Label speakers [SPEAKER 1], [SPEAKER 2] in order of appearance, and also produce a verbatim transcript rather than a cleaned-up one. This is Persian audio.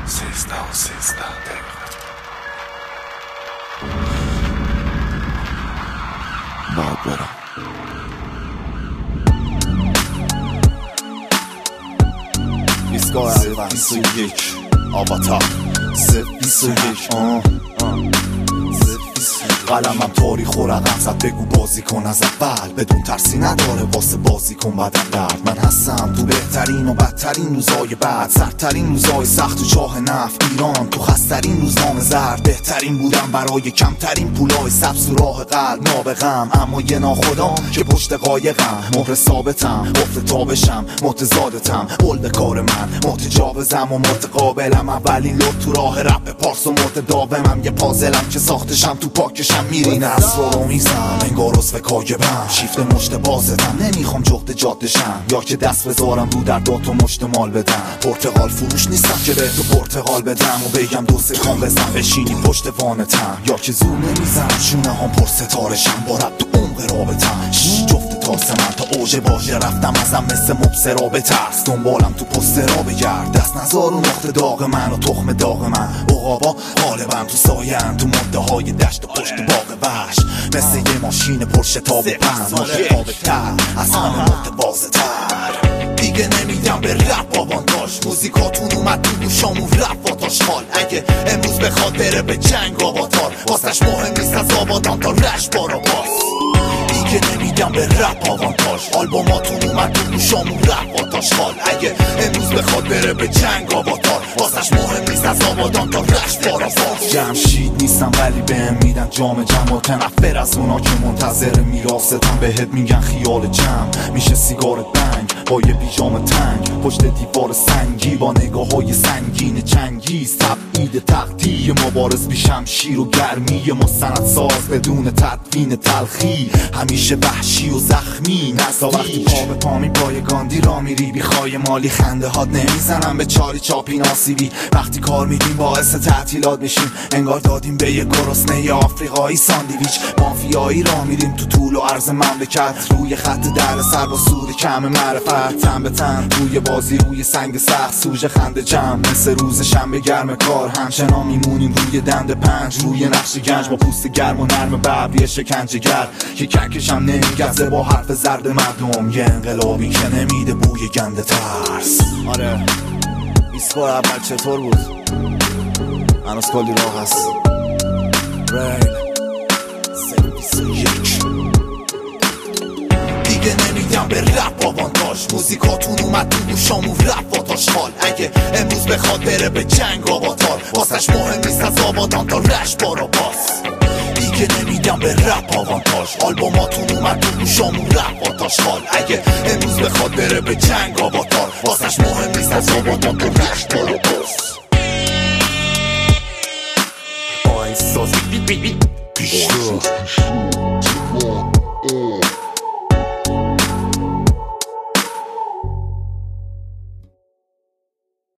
[SPEAKER 1] سیزده و سیزده دقیقه باید برم.
[SPEAKER 2] ایستگاه اول بیست و یک آواتار صفر بیست و یک قلمم تاریخ و رقم زد بگو بازی کن از اول بدون ترسی نداره واسه بازی کن بدن درد. من هستم تو بهترین و بدترین روزای بعد، سرترین روزای سخت و چاه نفت ایران، تو خسترین روزنامه زرد بهترین بودم برای کمترین پولای سبز و راه قلب نابغم، اما یه ناخدام که پشت قایقم، مهر ثابتم قفل تابشم متضادتم، بلد کار من متجاوزم و متقابلم، اولین لط تو راه رپ پارس و متداومم، یه پازلم که ساختشم تو پاکشم میرین اسرار رو میزم انگار عضو کاگبم، شیفت مشت بازتم نمیخوام جغد جادشم، یا که دست بذارم رو در داد و مشت مال بدم، پرتقال فروش نیستم که به تو پرتقال بدم و بگم دو سکان بزن بشینی پشت وانتم، یا که زور نمیزم شونه هم پر ستارشم با رب تو عمق رابطم، جفت تاس من تا اوج باشه رفتم ازم مثل مبصرا به ترس، دنبالم تو پست را بگرد دست نزار و نقطه داغ من و تخم داغ من، عقابا غالبا تو ساین تو مده های دشت و پشت باغ وحش، مثل یه ماشین پرشتاب پند متفاوت تر از همه متواضع تر، دیگه نمیدم به رپ آوانتاژ، موزیکاتون اومد تو گوشام و رپ واتاش خال، اگه امروز بخواد بره به جنگ آواتار واسش مهم نیست از آبادان تا رشت بارا باز، دیگه نمیدم به رپ آوانتاژ، آلبوماتون اومد تو گوشام و رپ واتاش خال، اگه امروز بخواد بره به جنگ آواتار واسش مهم نیست از آبادان تا رشت بارا باز، جمشید نیستم ولی بهم میدن جام جم، متنفر از اونا که منتظر میراثتم، بهت میگن خیال جمع میشه سیگار بنگ با یه پیژام تنگ پشت دیوار سنگی با نگاه های سنگین چنگیز، تبعید تقدیر مبارز بی شمشیر و گرمی مستند ساز بدون تدوین تلخی، همیشه وحشی و زخمی نزا وقتی پا به پا می پای گاندی را میری بی خواهی مالی، خنده هات نمیزنم به چاری چاپی ناسیبی، وقتی کار میدیم باعث تعطیلات میشیم انگار دادیم به یه گرسنه آفریقایی ساندویچ، مافیایی را میریم تو طول و عرض مملکت، روی خط در سر با سود کم معرفت، تن به تن روی بازی روی سنگ سخت، سوژه خنده جمع مثل روز شنبه گرم کار، همچنان میمونیم روی دند پنج روی نقش گنج با پوست گرم و نرم ببری شکنجه گر که ککشم نمیگزه با حرف زرد مردم، یه انقلابی که نمیده بوی گنده ترس.
[SPEAKER 3] آره ایستگاه اول چطور بود؟ هنوز کلی راه هست. ریل
[SPEAKER 2] سرویس یک دیگه نمیدم به رپ آوانتاژ، موزیکاتون اومد تو گوشام و رپ واتاش خال، اگه امروز بخواد بره به جنگ آواتار واسش مهم نیست از آبادان تا رشت بارا باز، دیگه نمیدم به رپ آوانتاژ، آلبوماتون اومد تو گوشام و رپ واتاش خال، اگه امروز بخواد بره به جنگ آواتار واسش مهم نیست از آبادان تا رشت بارا باز. آهنگ سازی پیشرو